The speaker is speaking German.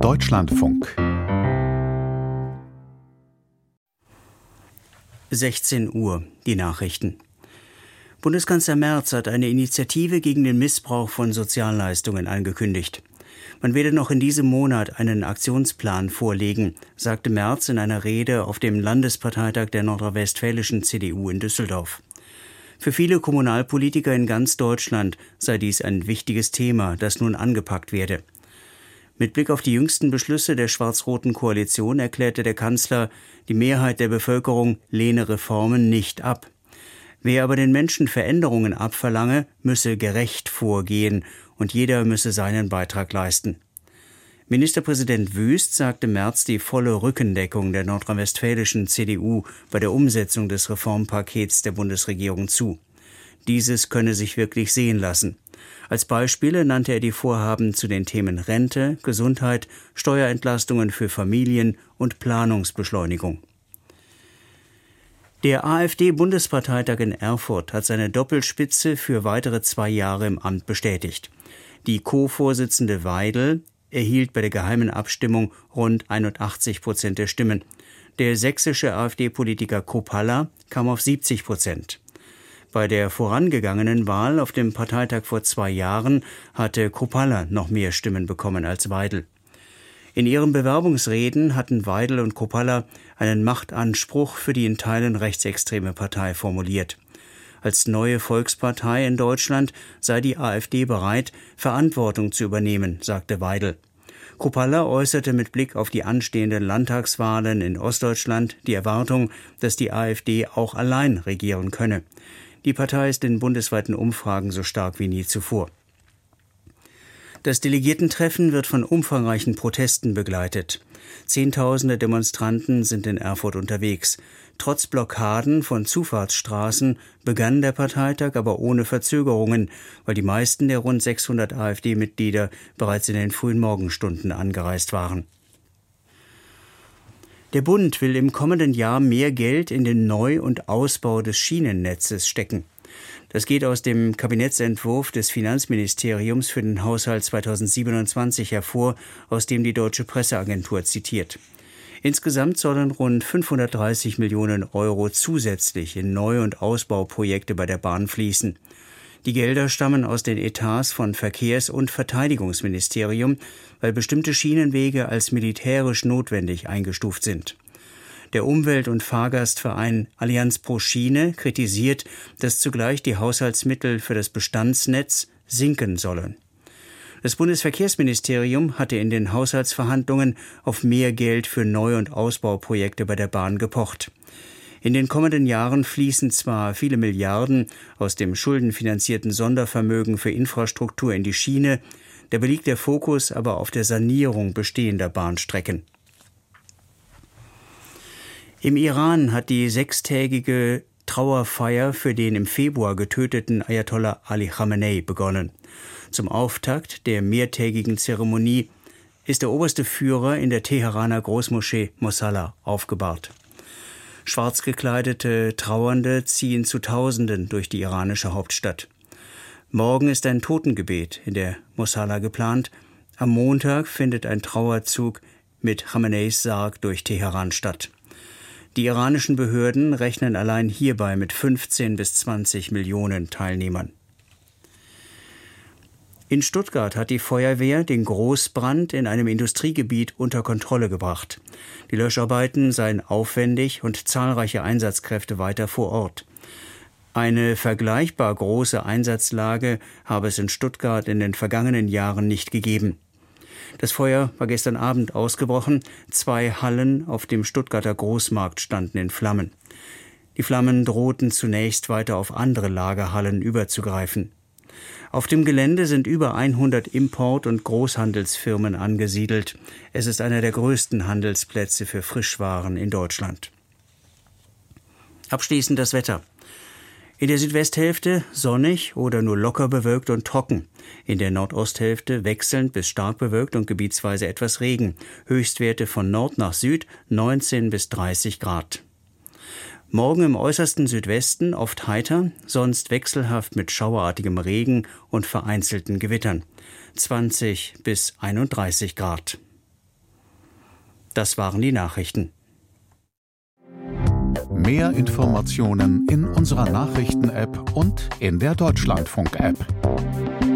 Deutschlandfunk 16 Uhr, die Nachrichten. Bundeskanzler Merz hat eine Initiative gegen den Missbrauch von Sozialleistungen angekündigt. Man werde noch in diesem Monat einen Aktionsplan vorlegen, sagte Merz in einer Rede auf dem Landesparteitag der nordrhein-westfälischen CDU in Düsseldorf. Für viele Kommunalpolitiker in ganz Deutschland sei dies ein wichtiges Thema, das nun angepackt werde. Mit Blick auf die jüngsten Beschlüsse der schwarz-roten Koalition erklärte der Kanzler, die Mehrheit der Bevölkerung lehne Reformen nicht ab. Wer aber den Menschen Veränderungen abverlange, müsse gerecht vorgehen und jeder müsse seinen Beitrag leisten. Ministerpräsident Wüst sagte Merz die volle Rückendeckung der nordrhein-westfälischen CDU bei der Umsetzung des Reformpakets der Bundesregierung zu. Dieses könne sich wirklich sehen lassen. Als Beispiele nannte er die Vorhaben zu den Themen Rente, Gesundheit, Steuerentlastungen für Familien und Planungsbeschleunigung. Der AfD-Bundesparteitag in Erfurt hat seine Doppelspitze für weitere 2 Jahre im Amt bestätigt. Die Co-Vorsitzende Weidel erhielt bei der geheimen Abstimmung rund 81% der Stimmen. Der sächsische AfD-Politiker Kropalla kam auf 70%. Bei der vorangegangenen Wahl auf dem Parteitag vor 2 Jahren hatte Kropalla noch mehr Stimmen bekommen als Weidel. In ihren Bewerbungsreden hatten Weidel und Kropalla einen Machtanspruch für die in Teilen rechtsextreme Partei formuliert. Als neue Volkspartei in Deutschland sei die AfD bereit, Verantwortung zu übernehmen, sagte Weidel. Kropalla äußerte mit Blick auf die anstehenden Landtagswahlen in Ostdeutschland die Erwartung, dass die AfD auch allein regieren könne. Die Partei ist in bundesweiten Umfragen so stark wie nie zuvor. Das Delegiertentreffen wird von umfangreichen Protesten begleitet. Zehntausende Demonstranten sind in Erfurt unterwegs. Trotz Blockaden von Zufahrtsstraßen begann der Parteitag aber ohne Verzögerungen, weil die meisten der rund 600 AfD-Mitglieder bereits in den frühen Morgenstunden angereist waren. Der Bund will im kommenden Jahr mehr Geld in den Neu- und Ausbau des Schienennetzes stecken. Das geht aus dem Kabinettsentwurf des Finanzministeriums für den Haushalt 2027 hervor, aus dem die Deutsche Presseagentur zitiert. Insgesamt sollen rund 530 Millionen Euro zusätzlich in Neu- und Ausbauprojekte bei der Bahn fließen. Die Gelder stammen aus den Etats von Verkehrs- und Verteidigungsministerium, weil bestimmte Schienenwege als militärisch notwendig eingestuft sind. Der Umwelt- und Fahrgastverein Allianz pro Schiene kritisiert, dass zugleich die Haushaltsmittel für das Bestandsnetz sinken sollen. Das Bundesverkehrsministerium hatte in den Haushaltsverhandlungen auf mehr Geld für Neu- und Ausbauprojekte bei der Bahn gepocht. In den kommenden Jahren fließen zwar viele Milliarden aus dem schuldenfinanzierten Sondervermögen für Infrastruktur in die Schiene, dabei liegt der Fokus aber auf der Sanierung bestehender Bahnstrecken. Im Iran hat die 6-tägige Trauerfeier für den im Februar getöteten Ayatollah Ali Khamenei begonnen. Zum Auftakt der mehrtägigen Zeremonie ist der oberste Führer in der Teheraner Großmoschee Mosalla aufgebahrt. Schwarz gekleidete Trauernde ziehen zu Tausenden durch die iranische Hauptstadt. Morgen ist ein Totengebet in der Mosalla geplant. Am Montag findet ein Trauerzug mit Khameneis Sarg durch Teheran statt. Die iranischen Behörden rechnen allein hierbei mit 15 bis 20 Millionen Teilnehmern. In Stuttgart hat die Feuerwehr den Großbrand in einem Industriegebiet unter Kontrolle gebracht. Die Löscharbeiten seien aufwendig und zahlreiche Einsatzkräfte weiter vor Ort. Eine vergleichbar große Einsatzlage habe es in Stuttgart in den vergangenen Jahren nicht gegeben. Das Feuer war gestern Abend ausgebrochen. 2 Hallen auf dem Stuttgarter Großmarkt standen in Flammen. Die Flammen drohten zunächst weiter auf andere Lagerhallen überzugreifen. Auf dem Gelände sind über 100 Import- und Großhandelsfirmen angesiedelt. Es ist einer der größten Handelsplätze für Frischwaren in Deutschland. Abschließend das Wetter. In der Südwesthälfte sonnig oder nur locker bewölkt und trocken. In der Nordosthälfte wechselnd bis stark bewölkt und gebietsweise etwas Regen. Höchstwerte von Nord nach Süd 19 bis 30 Grad. Morgen im äußersten Südwesten oft heiter, sonst wechselhaft mit schauerartigem Regen und vereinzelten Gewittern. 20 bis 31 Grad. Das waren die Nachrichten. Mehr Informationen in unserer Nachrichten-App und in der Deutschlandfunk-App.